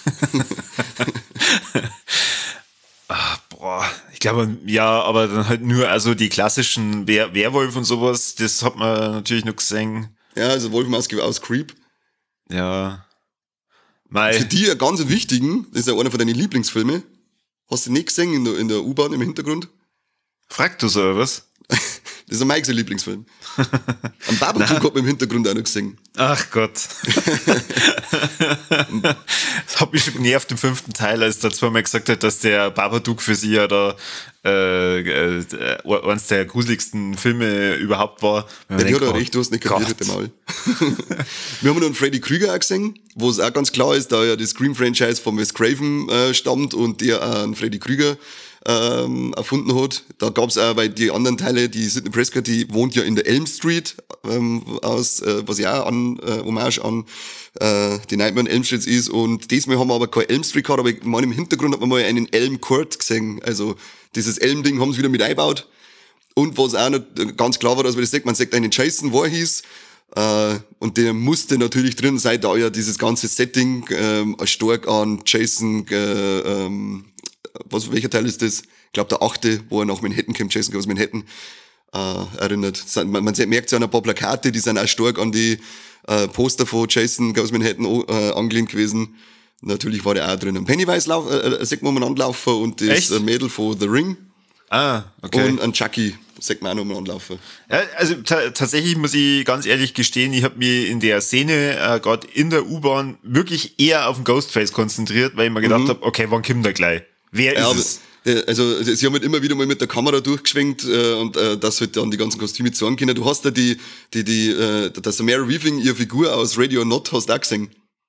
Ach, boah, ich glaube, ja, aber dann halt nur, also die klassischen Wer Werwolf und sowas, das hat man natürlich noch gesehen. Ja, also Wolfmaske aus Creep. Ja. Mei. Für die einen ganz wichtigen, das ist ja einer von deinen Lieblingsfilmen. Hast du nicht gesehen in der, in der U-Bahn im Hintergrund? Fragt du so, oder was? Das ist ein Mike's Lieblingsfilm. Am Babadook hat man im Hintergrund auch noch gesehen. Ach Gott. Das hat mich schon genervt im fünften Teil, als der zweimal gesagt hat, dass der Babadook für sie ja da äh, äh, eines der gruseligsten Filme überhaupt war. Ja, die hat er recht, du hast nicht kapiert mit dem Mal. Wir haben noch einen Freddy Krüger auch gesehen, wo es auch ganz klar ist, da ja das Scream-Franchise von Wes Craven äh, stammt und der auch einen Freddy Krüger ähm, erfunden hat. Da gab's auch, weil die anderen Teile, die Sidney Prescott, die wohnt ja in der Elm Street, ähm, aus, äh, was ja auch an äh, Hommage an äh, die Nightmare on Elm Street ist. Und diesmal haben wir aber keine Elm Street gehabt, aber ich meine, im Hintergrund hat man mal einen Elm Court gesehen. Also dieses Elm-Ding haben sie wieder mit eingebaut. Und was auch noch ganz klar war, dass man das sagt, man sagt einen Jason Voorhees, äh, und der musste natürlich drin sein, da ja dieses ganze Setting ähm, stark an Jason, äh, ähm, was, welcher Teil ist das? Ich glaube der achte, wo er nach Manhattan kommt, Jason aus Manhattan, äh, erinnert. Man, man merkt ja an ein paar Plakate, die sind auch stark an die äh, Poster von Jason aus Manhattan äh, angelehnt gewesen. Natürlich war der auch drin. Pennywise lauf, äh, sagt man umeinander laufen und das Echt? Mädel von The Ring. Ah, okay. Und ein Chucky, sagt man auch noch umeinander laufen. Ja, also ta tatsächlich muss ich ganz ehrlich gestehen, ich habe mich in der Szene, äh, gerade in der U-Bahn, wirklich eher auf den Ghostface konzentriert, weil ich mir gedacht mhm. habe, okay, wann kommt der gleich? Wer ja, ist aber, es? Also sie haben halt immer wieder mal mit der Kamera durchgeschwenkt äh, und äh, dass halt dann die ganzen Kostüme zeigen können. Du hast ja die, die, die, äh, dass Samara Weaving, ihre Figur aus Radio Not, hast du auch gesehen.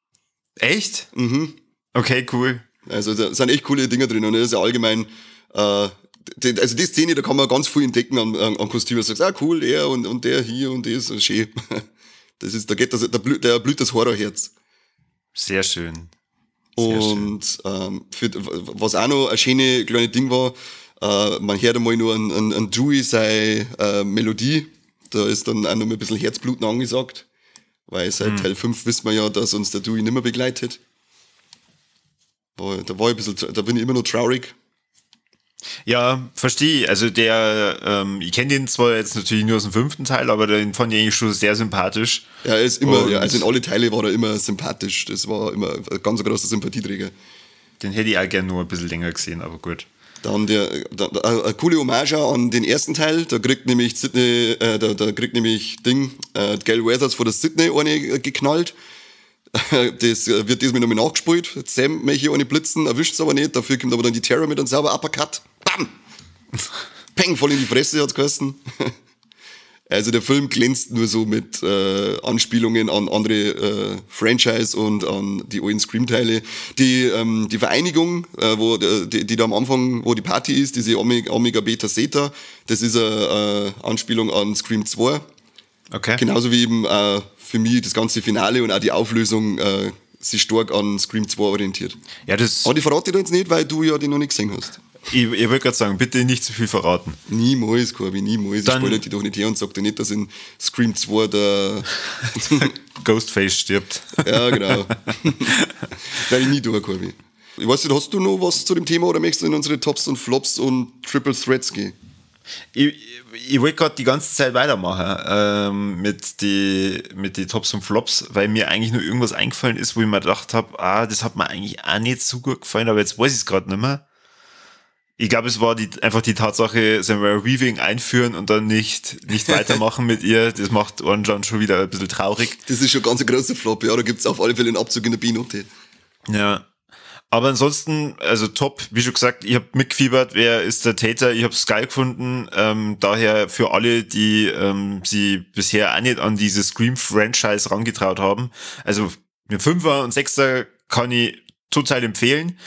Echt? Mhm. Okay, cool. Also da sind echt coole Dinger drin und das ist ja allgemein, äh, die, also die Szene, da kann man ganz viel entdecken an, an, an Kostümen. Du sagst, ah cool, er und, und der hier und das, ist schön. Das ist, da geht das, da blüht, da blüht das Horrorherz. Sehr schön. Sehr und schön. Ähm, für, was auch noch ein schönes kleines Ding war, äh, man hört einmal nur an, an, an Dewey seine äh, Melodie, da ist dann auch noch mal ein bisschen Herzbluten angesagt, weil seit hm. Teil fünf wissen wir ja, dass uns der Dewey nicht mehr begleitet. War, da war ich ein bisschen, da bin ich immer noch traurig. Ja, verstehe. Also der, ähm, ich kenne den zwar jetzt natürlich nur aus dem fünften Teil, aber den fand ich eigentlich schon sehr sympathisch. Ja, er ist immer, ja, also in alle Teile war er immer sympathisch. Das war immer ein ganz großer Sympathieträger. Den hätte ich auch gerne nur ein bisschen länger gesehen, aber gut. Dann der, da, da, eine coole Hommage an den ersten Teil. Da kriegt nämlich Sydney, äh, da, da kriegt nämlich Ding, äh, Gail Weathers von der Sydney eine geknallt. Das wird diesmal nochmal nachgespielt. Sam möchte eine blitzen, erwischt es aber nicht. Dafür kommt aber dann die Terror mit einem sauber Uppercut. Bam! Peng, voll in die Fresse hat's geheißen. Also der Film glänzt nur so mit äh, Anspielungen an andere äh, Franchise und an die alten Scream-Teile. Die, ähm, die Vereinigung, äh, wo die, die da am Anfang, wo die Party ist, diese Omega, Omega Beta Theta, das ist eine äh, Anspielung an Scream zwei. Okay. Genauso wie eben äh, für mich das ganze Finale und auch die Auflösung äh, sich stark an Scream zwei orientiert. Ja, das. Aber die verrate ich dir jetzt nicht, weil du ja den noch nicht gesehen hast. Ich, ich wollte gerade sagen, bitte nicht zu viel verraten. Niemals, Corby, niemals. Dann, ich spoilere dich doch nicht her und sag dir nicht, dass in Scream zwei der Ghostface stirbt. Ja, genau. Werde ich nie tun, Corby. Ich weiß nicht, hast du noch was zu dem Thema oder möchtest du in unsere Tops und Flops und Triple Threats gehen? Ich, ich wollte gerade die ganze Zeit weitermachen ähm, mit die mit die Tops und Flops, weil mir eigentlich nur irgendwas eingefallen ist, wo ich mir gedacht habe, ah, das hat mir eigentlich auch nicht so gut gefallen, aber jetzt weiß ich es gerade nicht mehr. Ich glaube, es war die, einfach die Tatsache, Samara Weaving einführen und dann nicht, nicht weitermachen mit ihr. Das macht Orange schon wieder ein bisschen traurig. Das ist schon ganz ein großer Flop, ja, da gibt's auf alle Fälle einen Abzug in der B-Note. Ja. Aber ansonsten, also top, wie schon gesagt, ich habe mitgefiebert, wer ist der Täter, ich habe es geil gefunden, ähm, daher für alle, die ähm, sie bisher auch nicht an dieses Scream-Franchise rangetraut haben, also mit Fünfer und Sechster kann ich total empfehlen.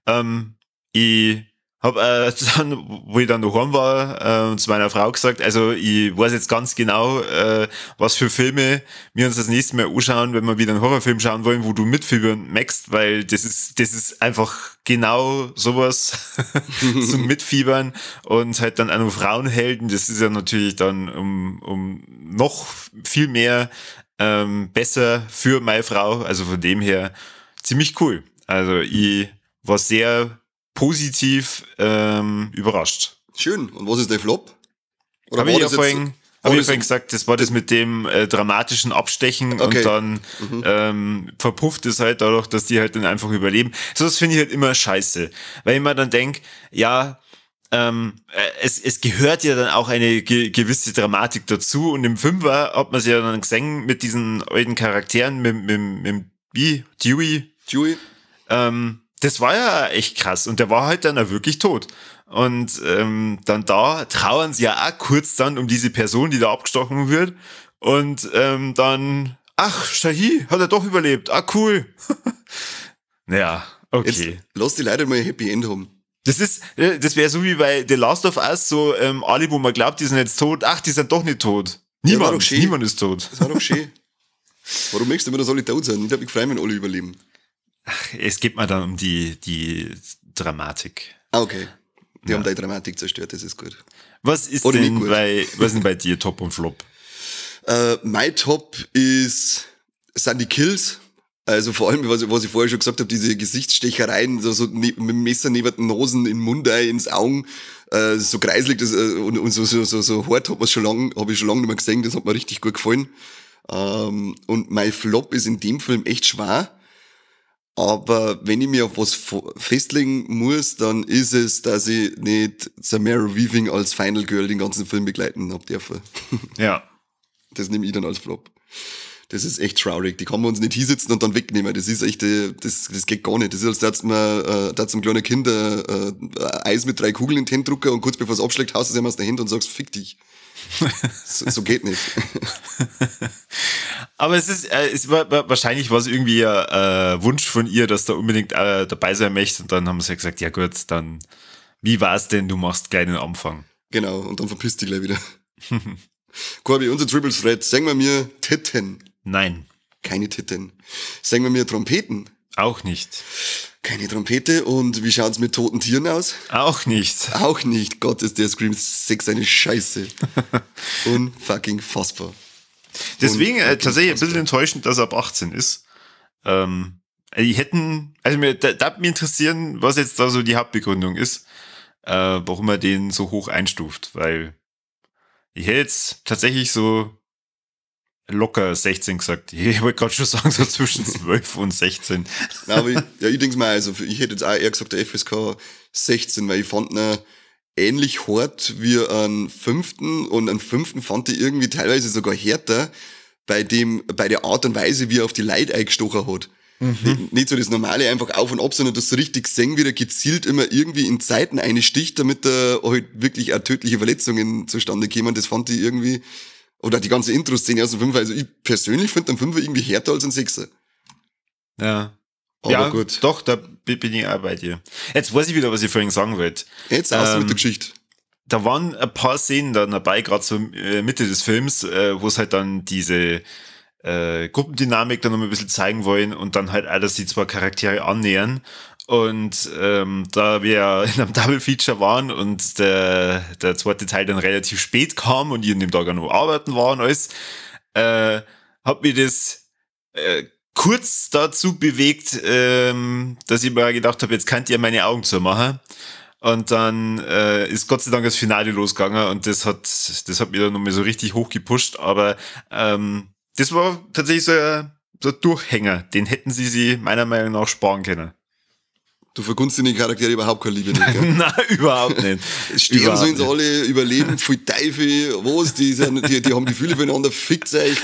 Ähm, ich hab äh, dann, wo ich dann daheim war, äh, zu meiner Frau gesagt, also ich weiß jetzt ganz genau, äh, was für Filme wir uns das nächste Mal anschauen, wenn wir wieder einen Horrorfilm schauen wollen, wo du mitfiebern magst, weil das ist, das ist einfach genau sowas zum Mitfiebern und halt dann auch noch Frauenhelden, das ist ja natürlich dann um, um noch viel mehr ähm, besser für meine Frau, also von dem her ziemlich cool. Also ich war sehr positiv ähm, überrascht. Schön. Und was ist der Flop? Oder Habe war ich ja das jetzt- vorhin, war hab ich das- vorhin gesagt, das war das mit dem äh, dramatischen Abstechen Okay. und dann ähm, verpufft es halt dadurch, dass die halt dann einfach überleben. So, das finde ich halt immer scheiße. Weil ich mir dann denk, ja, ähm, äh, es, es gehört ja dann auch eine ge- gewisse Dramatik dazu und im Fünfer hat man es ja dann gesehen mit diesen alten Charakteren, mit, mit, mit wie, Dewey, Dewey? ähm, das war ja echt krass und der war halt dann auch wirklich tot. Und ähm, dann da trauern sie ja auch kurz dann um diese Person, die da abgestochen wird. Und ähm, dann, ach, Shahi hat er doch überlebt. Ah, cool. Ja, Jetzt okay. lass die Leute mal ein Happy End haben. Das ist, äh, das wäre so wie bei The Last of Us, so ähm, alle, wo man glaubt, die sind jetzt tot. Ach, die sind doch nicht tot. Ja, war Niemand, doch schön. niemand ist tot. Das war doch schön. Warum möchtest du immer, dass alle tot sind? Ich glaube, ich freue mich, wenn alle überleben. Es geht mir dann um die, die Dramatik. Ah, okay. Die Ja. haben deine Dramatik zerstört, das ist gut. Was ist Oder nicht denn gut. bei, was ist denn bei dir Top und Flop? Äh, mein Top ist, sind die Kills. Also vor allem, was, ich- was ich vorher schon gesagt habe, diese Gesichtsstechereien, so, so ne, mit dem Messer neben den Nosen, in den Mund, ein, ins Augen, äh, so kreislig das, äh, und, und so, so, so, so hart hat man schon lang, habe ich schon lange nicht mehr gesehen, das hat mir richtig gut gefallen. Ähm, und mein Flop ist in dem Film echt schwer. Aber wenn ich mir auf was fo- festlegen muss, dann ist es, dass ich nicht Samara Weaving als Final Girl den ganzen Film begleiten hab dürfen. Ja. Das nehme ich dann als Flop. Das ist echt traurig. Die kann man uns nicht hinsetzen und dann wegnehmen. Das ist echt, äh, das, das geht gar nicht. Das ist, als dass man, äh, dass einem kleinen Kind äh, äh, Eis mit drei Kugeln in die Hände drucken und kurz bevor es abschlägt, haust du es ihm aus der Hand und sagst, fick dich. so, so geht nicht. Aber es ist, äh, es war, war wahrscheinlich war es irgendwie ein äh, Wunsch von ihr, dass da unbedingt äh, dabei sein möchte. Und dann haben sie ja gesagt, ja gut, dann, wie war's denn, du machst gleich den Anfang. Genau, und dann verpisst dich gleich wieder. Corby, unser Triple Threat, sagen wir mir Titten. Nein, Keine Titten. Sagen wir mir Trompeten. auch nicht. Keine Trompete. Und wie schaut's mit toten Tieren aus? Auch nicht. Auch nicht. Gott, ist der Scream sechs eine Scheiße. Unfucking fassbar. Deswegen äh, Unfucking tatsächlich ein bisschen fassbar. enttäuschend, dass er ab achtzehn ist. Ähm, die hätten, also mir, da, da hat mich interessieren, was jetzt da so die Hauptbegründung ist, äh, warum er den so hoch einstuft, weil ich hätte jetzt tatsächlich so locker sechzehn gesagt. Ich wollte gerade schon sagen, so zwischen zwölf und sechzehn. Nein, aber ich, ja, ich denke mal, also ich hätte jetzt auch eher gesagt, der F S K sechzehn, weil ich fand ihn ähnlich hart wie einen fünften und einen fünften fand ich irgendwie teilweise sogar härter bei dem, bei der Art und Weise, wie er auf die Leute eingestochen hat. Nicht, nicht so das normale einfach auf und ab, sondern das so richtig sehen, wie er gezielt immer irgendwie in Zeiten einsticht, damit er halt wirklich auch tödliche Verletzungen zustande kämen. Das fand ich irgendwie, oder die ganze Intro-Szene aus dem Fünfer, also ich persönlich finde den Fünfer irgendwie härter als ein Sechser. Ja. Aber ja, gut. doch, da bin bin ich auch bei dir. Jetzt weiß ich wieder, was ich vorhin sagen wollte. Jetzt aus Ähm, mit der Geschichte. Da waren ein paar Szenen dann dabei, gerade so äh, Mitte des Films, äh, wo es halt dann diese äh, Gruppendynamik dann noch ein bisschen zeigen wollen und dann halt auch, dass die zwei Charaktere annähern. Und ähm, da wir in einem Double Feature waren und der, der zweite Teil dann relativ spät kam und ich in dem Tag auch noch arbeiten war und alles, äh, hat mir das äh, kurz dazu bewegt, ähm, dass ich mir gedacht habe, jetzt könnt ihr meine Augen zumachen. Und dann äh, ist Gott sei Dank das Finale losgegangen und das hat, das hat mich dann nochmal so richtig hochgepusht. Aber ähm, das war tatsächlich so ein, so ein Durchhänger. Den hätten sie sie meiner Meinung nach sparen können. Du vergunst den Charaktere überhaupt keine Liebe nicht, gell? Nein, überhaupt nicht. Sterben Überhaupt sollen sie nicht. alle, überleben, viel Teufel, was, die, sind, die, die haben Gefühle füreinander, fickt euch.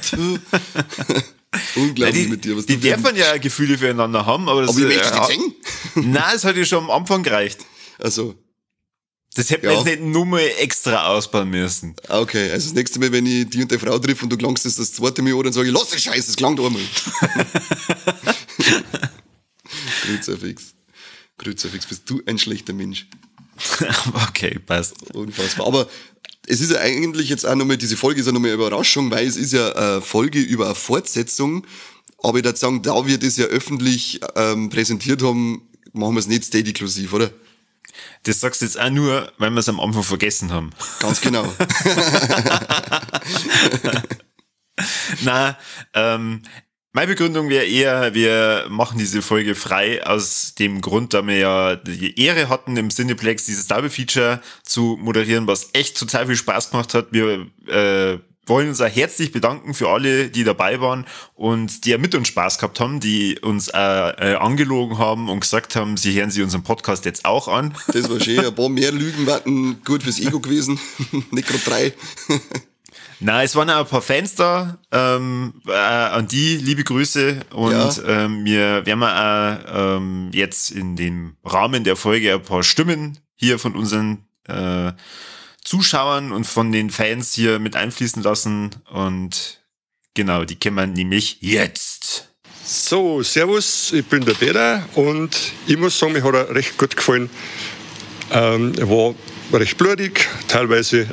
Unglaublich die, mit dir, was die du für- dürfen ja Gefühle füreinander haben, aber das Aber ich äh, möchte ja, nicht sehen. Nein, das hat ja schon am Anfang gereicht. Also, Das hätte Ja. man jetzt nicht nur mal extra ausbauen müssen. okay, also das nächste Mal, wenn ich die und der Frau triff und du klangst das das zweite Mal an, dann sage ich, lass den Scheiß, das klangt einmal. Nicht so fix. Kruzifix, bist du ein schlechter Mensch. Okay, passt. Unfassbar. Aber es ist ja eigentlich jetzt auch nochmal, diese Folge ist ja nochmal eine Überraschung, weil es ist ja eine Folge über eine Fortsetzung. Aber ich würde sagen, da wir das ja öffentlich ähm, präsentiert haben, machen wir es nicht steady-inklusiv, oder? Das sagst du jetzt auch nur, weil wir es am Anfang vergessen haben. Ganz genau. Na, ähm, meine Begründung wäre eher, wir machen diese Folge frei aus dem Grund, da wir ja die Ehre hatten, im Cineplex dieses Double-Feature zu moderieren, was echt total viel Spaß gemacht hat. Wir äh, wollen uns auch herzlich bedanken für alle, die dabei waren und die ja mit uns Spaß gehabt haben, die uns äh, äh, angelogen haben und gesagt haben, sie hören sich unseren Podcast jetzt auch an. Das war schön. Ein paar mehr Lügen waren gut fürs Ego gewesen. Nicht gerade drei. Nein, es waren auch ein paar Fans da, ähm, äh, an die liebe Grüße und Ja. ähm, wir werden auch ähm, jetzt in dem Rahmen der Folge ein paar Stimmen hier von unseren äh, Zuschauern und von den Fans hier mit einfließen lassen und genau, die kennen wir nämlich jetzt. So, servus, ich bin der Peter und ich muss sagen, mir hat er recht gut gefallen. Ähm, er war recht blutig, teilweise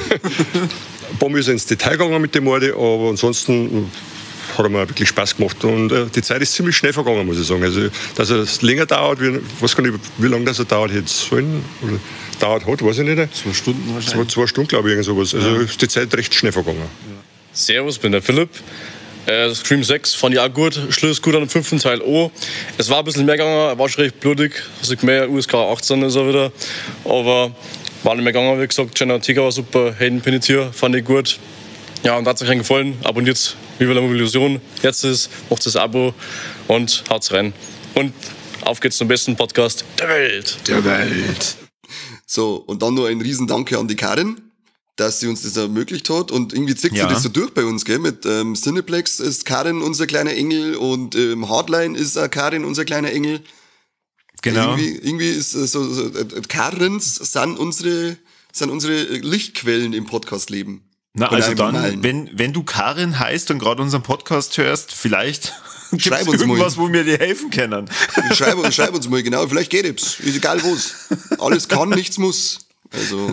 ein paar Mal ist er ins Detail gegangen mit dem Morde, aber ansonsten hat er mir wirklich Spaß gemacht und äh, die Zeit ist ziemlich schnell vergangen, muss ich sagen. Also, dass er das länger dauert, wie, weiß gar nicht, wie lange das er dauert hätte sollen oder dauert hat, weiß ich nicht. Zwei Stunden Zwei, zwei Stunden, glaube ich, irgend sowas. Also ist die Zeit recht schnell vergangen. Servus, bin der Philipp. Äh, Scream sechs fand ich auch gut. Schluss gut an dem fünften Teil auch. Es war ein bisschen mehr gegangen, er war schon recht blutig. Also mehr U S K achtzehn ist er wieder. Aber war nicht mehr gegangen, wie gesagt. Jenna Ortega war super. Hayden Panettiere fand ich gut. Ja, und hat es euch gefallen. Abonniert Viva la Illusion. Jetzt ist, macht das Abo und haut's rein. Und auf geht's zum besten Podcast der Welt. Der Welt. So, und dann noch ein riesen Danke an die Karin, dass sie uns das ermöglicht hat. Und irgendwie zieht Ja. sie das so durch bei uns, gell? Mit ähm, Cineplex ist Karin unser kleiner Engel und ähm, Hardline ist auch Karin unser kleiner Engel. Genau. Irgendwie, irgendwie ist äh, so, so äh, Karens sind unsere, sind unsere Lichtquellen im Podcastleben. Na, Oder also im dann, Normalen. wenn, wenn du Karin heißt und gerade unseren Podcast hörst, vielleicht gibt's Schreib uns mal. irgendwas, wo wir dir helfen können. Schreib, schreib uns mal, genau, vielleicht geht es. Ist egal wo's. Alles kann, nichts muss. Also,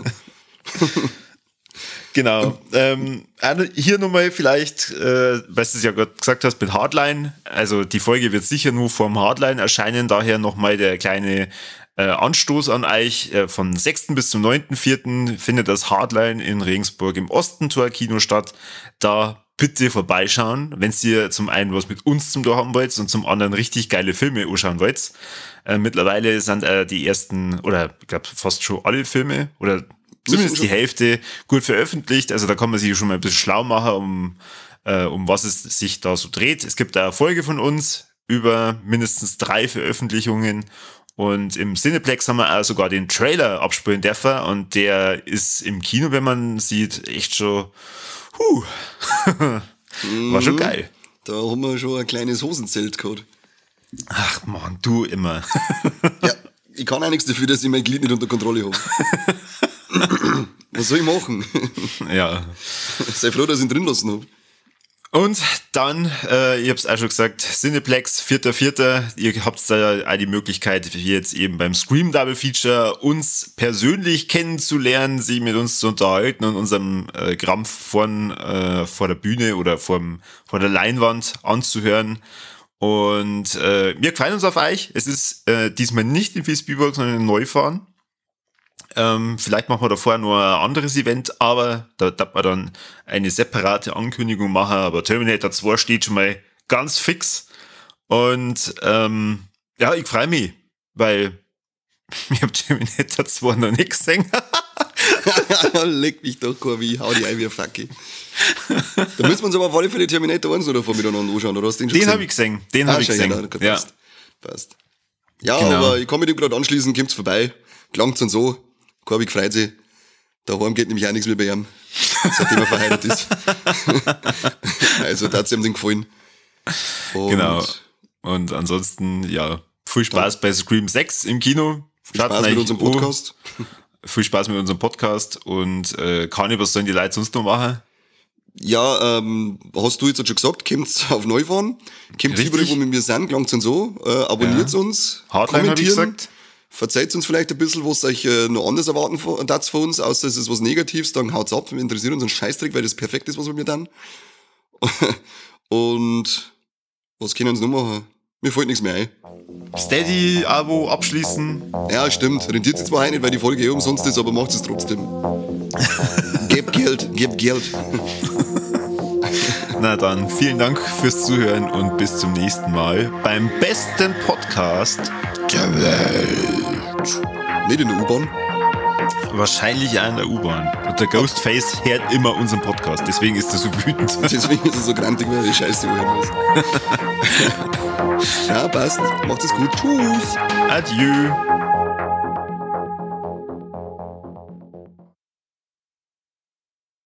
Genau. Ähm, hier nochmal vielleicht, äh, weil du es ja gerade gesagt hast, mit Hardline. Also die Folge wird sicher nur vorm Hardline erscheinen. Daher nochmal der kleine äh, Anstoß an euch. Äh, von sechsten bis zum neunten vierten findet das Hardline in Regensburg im Ostentor Kino statt. Da bitte vorbeischauen, wenn ihr zum einen was mit uns zum tun haben wollt und zum anderen richtig geile Filme anschauen wollt. Äh, mittlerweile sind äh, die ersten, oder ich glaube fast schon alle Filme, oder zumindest die Hälfte gut veröffentlicht. Also da kann man sich schon mal ein bisschen schlau machen, um, äh, um was es sich da so dreht. Es gibt eine Folge von uns über mindestens drei Veröffentlichungen. Und im Cineplex haben wir auch sogar den Trailer abspielen dürfen. Und der ist im Kino, wenn man sieht, echt schon, huh, war schon geil. da haben wir schon ein kleines Hosenzelt gehabt. Ach man, du immer. Ja, ich kann auch nichts dafür, dass ich mein Glied nicht unter Kontrolle habe. Was soll ich machen? Ja. Sei froh, dass ich ihn drin lassen habe. Und dann, äh, ich hab's auch schon gesagt, Cineplex, vierter vierter Ihr habt da auch die Möglichkeit, wie jetzt eben beim Scream Double Feature uns persönlich kennenzulernen, sie mit uns zu unterhalten und unserem äh, Krampf von, äh, vor der Bühne oder vorm, vor der Leinwand anzuhören. Und äh, wir gefallen uns auf euch. Es ist äh, diesmal nicht in Visbyburg, sondern in Neufahren. Ähm, vielleicht machen wir da vorher noch ein anderes Event, aber da darf man dann eine separate Ankündigung machen. Aber Terminator zwei steht schon mal ganz fix. Und ähm, ja, ich freue mich, weil ich habe Terminator zwei noch nicht gesehen. Leck mich doch, Corby, hau die ein wie ein Facki. Da müssen wir uns aber auf alle Fälle Terminator eins oder vor miteinander anschauen, oder hast du den schon Den gesehen? habe ich gesehen. Den Ah, habe ich schon, gesehen. ja, okay, Ja. passt. Passt. Ja, Genau. aber ich kann mich dem gerade anschließen, kommt's vorbei. Klangt's und so. Corby freut sich. Daheim geht nämlich auch nichts mehr bei ihm, seitdem er verheiratet ist. Also, da hat's ihm den gefallen. Und Genau. Und ansonsten, ja, viel Spaß bei Scream sechs im Kino. Viel Spaß mit unserem Podcast. Viel Spaß mit unserem Podcast. Und äh, Kani, was sollen die Leute sonst noch machen? Ja, ähm, hast du jetzt schon gesagt, kommt's auf Neufahren, kommt's Richtig. überall, wo wir sind, klangt's und so, äh, abonniert Ja. uns, Hardline habe ich kommentieren, gesagt. Verzeiht uns vielleicht ein bisschen, was euch äh, noch anders erwarten von, das von uns, außer es ist was Negatives, dann haut's ab, wir interessieren uns einen Scheißdreck, weil das perfekt ist, was wir mir dann. Und was können wir uns noch machen? Mir fällt nichts mehr ein. Steady-Abo abschließen. Ja, stimmt. Rentiert sich zwar auch nicht, weil die Folge eh umsonst ist, aber macht es trotzdem. Gebt Geld, gebt Geld. Na dann, vielen Dank fürs Zuhören und bis zum nächsten Mal beim besten Podcast der Welt. Nicht in der U-Bahn. Wahrscheinlich auch in der U-Bahn. Und der Ghostface hört immer unseren Podcast, deswegen ist er so wütend. Deswegen ist er so grantig, weil er die Scheiße hören muss. Ja, passt. Macht es gut. Tschüss. Adieu.